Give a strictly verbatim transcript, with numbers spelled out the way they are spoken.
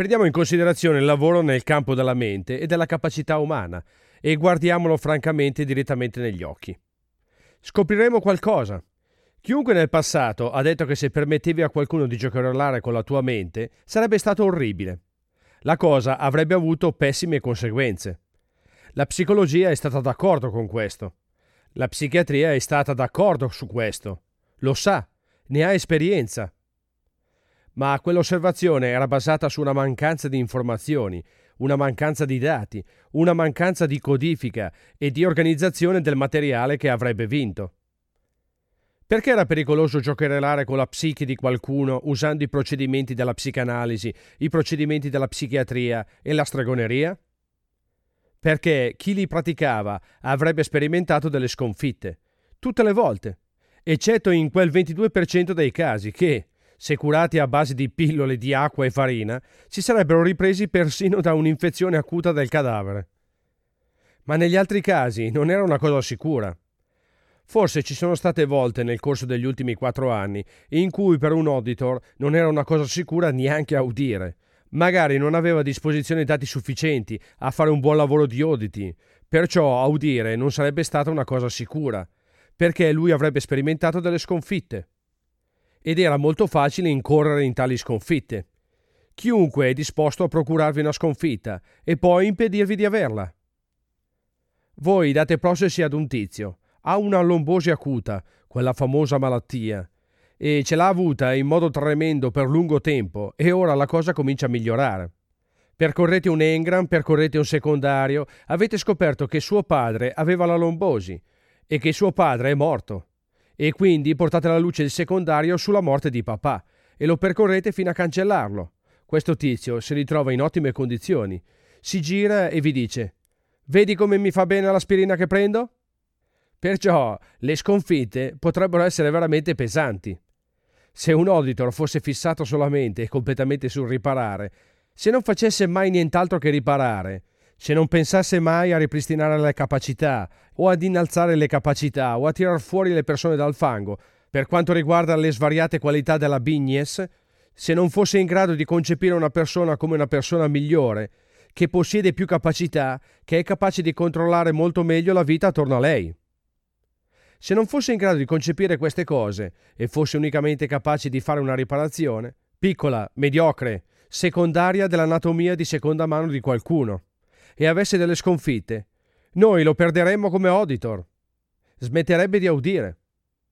Prendiamo in considerazione il lavoro nel campo della mente e della capacità umana e guardiamolo francamente direttamente negli occhi. Scopriremo qualcosa. Chiunque nel passato ha detto che se permettevi a qualcuno di giocherellare con la tua mente sarebbe stato orribile. La cosa avrebbe avuto pessime conseguenze. La psicologia è stata d'accordo con questo. La psichiatria è stata d'accordo su questo. Lo sa, ne ha esperienza. Ma quell'osservazione era basata su una mancanza di informazioni, una mancanza di dati, una mancanza di codifica e di organizzazione del materiale che avrebbe vinto. Perché era pericoloso giocherellare con la psiche di qualcuno usando i procedimenti della psicanalisi, i procedimenti della psichiatria e la stregoneria? Perché chi li praticava avrebbe sperimentato delle sconfitte, tutte le volte, eccetto in quel ventidue per cento dei casi che, se curati a base di pillole di acqua e farina, si sarebbero ripresi persino da un'infezione acuta del cadavere. Ma negli altri casi non era una cosa sicura. Forse ci sono state volte nel corso degli ultimi quattro anni in cui per un auditor non era una cosa sicura neanche a udire. Magari non aveva a disposizione dati sufficienti a fare un buon lavoro di auditi, perciò a udire non sarebbe stata una cosa sicura, perché lui avrebbe sperimentato delle sconfitte. Ed era molto facile incorrere in tali sconfitte. Chiunque è disposto a procurarvi una sconfitta e poi impedirvi di averla. Voi date processi ad un tizio, ha una lombosi acuta, quella famosa malattia, e ce l'ha avuta in modo tremendo per lungo tempo e ora la cosa comincia a migliorare. Percorrete un engram, percorrete un secondario, avete scoperto che suo padre aveva la lombosi e che suo padre è morto. E quindi portate alla luce il secondario sulla morte di papà e lo percorrete fino a cancellarlo. Questo tizio si ritrova in ottime condizioni, si gira e vi dice: «Vedi come mi fa bene l'aspirina che prendo?» Perciò le sconfitte potrebbero essere veramente pesanti. Se un auditor fosse fissato solamente e completamente sul riparare, se non facesse mai nient'altro che riparare, se non pensasse mai a ripristinare le capacità o ad innalzare le capacità o a tirar fuori le persone dal fango, per quanto riguarda le svariate qualità della Bignes, se non fosse in grado di concepire una persona come una persona migliore, che possiede più capacità, che è capace di controllare molto meglio la vita attorno a lei. Se non fosse in grado di concepire queste cose e fosse unicamente capace di fare una riparazione, piccola, mediocre, secondaria dell'anatomia di seconda mano di qualcuno, e avesse delle sconfitte, noi lo perderemmo come auditor. Smetterebbe di audire.